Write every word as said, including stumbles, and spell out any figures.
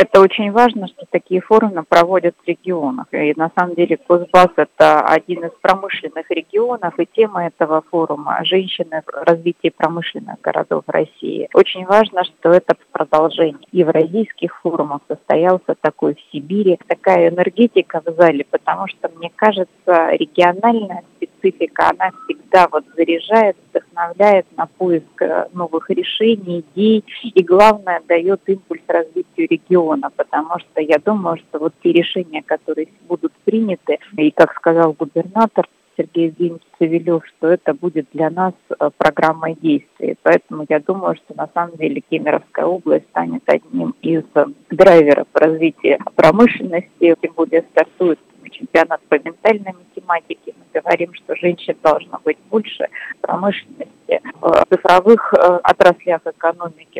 это очень важно, что такие форумы проводят в регионах. И на самом деле Кузбасс – это один из промышленных регионов, и тема этого форума – женщины в развитии промышленных городов России. Очень важно, что это продолжение евразийских форумов состоялся такой в Сибири. Такая энергетика в зале, потому что, мне кажется, региональная специфика, она всегда вот заряжает, вдохновляет на поиск новых решений, идей и, главное, дает импульс развитию региона, потому что я думаю, что вот те решения, которые будут приняты, и, как сказал губернатор Сергей Евгеньевич Цивилев, что это будет для нас программой действий. Поэтому я думаю, что на самом деле Кемеровская область станет одним из драйверов развития промышленности, тем более стартует чемпионат по ментальной математике. Мы говорим, что женщин должно быть больше, промышленности, в цифровых отраслях экономики.